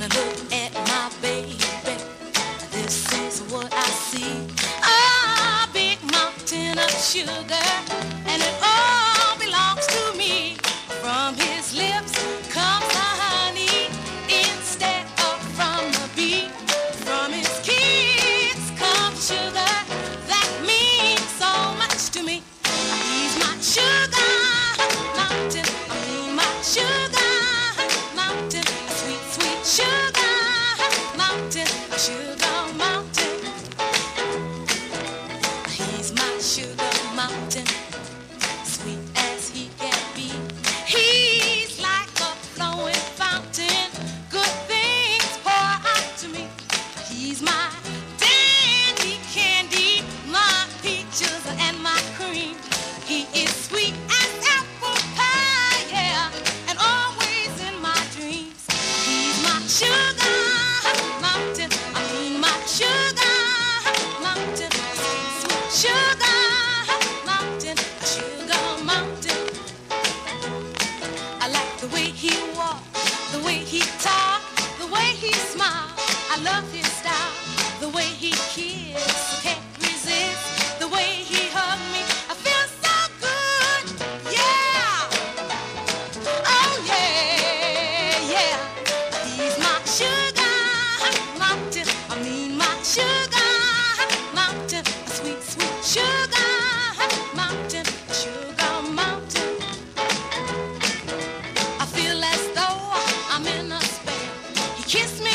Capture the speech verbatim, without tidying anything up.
look at my baby, this is what I see. A big mountain of sugar, and it all belongs to me. From his lips comes the honey instead of from the bee. From his kiss comes sugar that means so much to me. He's my sugar mountain, I mean my sugar mountain, a sweet, sweet sugar mountain, a sugar mountain. He's my sugar mountain, sweet as he can be. He's like a flowing fountain, good things pour out to me. He's my dandy candy, my peaches and my cream. He is sweet as apple pie, yeah, and always in my dreams. He's my sugar mountain, I mean my sugar mountain, sweet, sweet sugar mountain, a sugar mountain. I like the way he walks, the way he talks, the way he smiles. I love his style, the way he kisses, can't resist, the way he hugs me. I feel so good, yeah. Oh yeah, yeah. He's my sugar mountain, I mean my sugar mountain, a sweet, sweet sugar mountain, a sugar mountain. I feel as though I'm in a spell. He kissed me